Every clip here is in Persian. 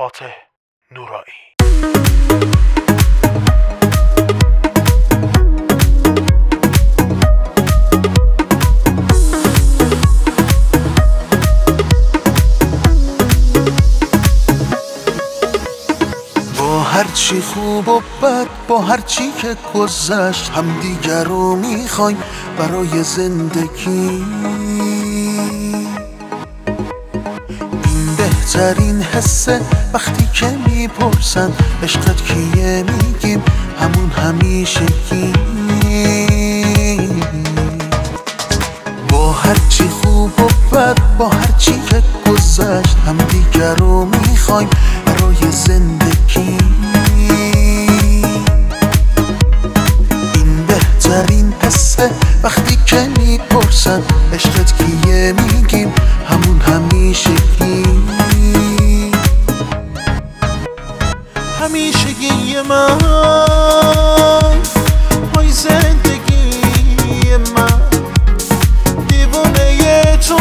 فاتح نورایی. با هرچی خوب و بد، با هرچی که گذشت، همدیگر رو میخوایم برای زندگی. این بهترین حسه وقتی که میپرسن عشقت کیه، میگیم همون همیشگی. با هرچی خوب و بد، با هرچی که گذشت، همدیگر رو میخوایم برای زندگی. این بهترین حسه وقتی که میپرسن عشقت کیه، میگیم همون همیشگی. همیشگی من، پای زندگی من، دیوونه تو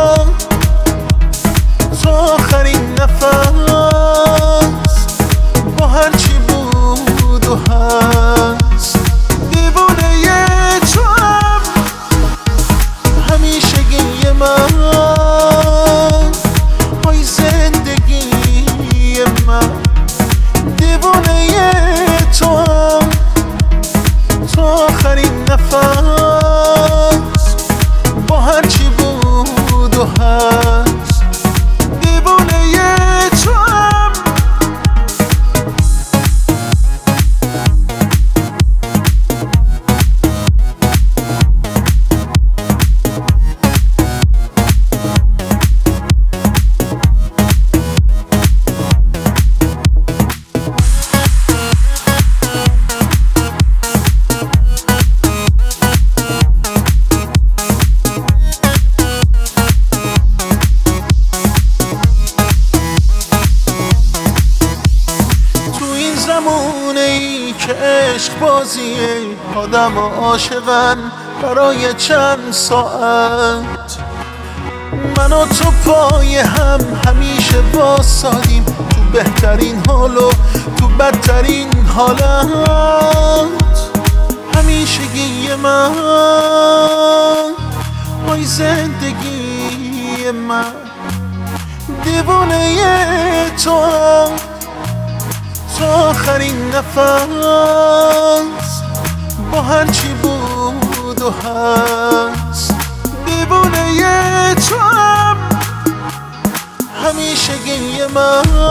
آخرین نفس، با هرچی بود و هست، دیوونه تو همیشگی من، پای زندگی من، دیوونه تو آخرین نفس، با هرچی بود و هست، زمونه‌ای که عشق بازیه، آدم و عاشقن برای چند ساعت. من و تو پای هم همیشه واسادیم، تو بهترین حال و تو بدترین حالت. همیشگی من، پای زندگی من، دیوونه تو آخرین نفس، با هرچی بود و هست، دیوونه تو همیشگی من.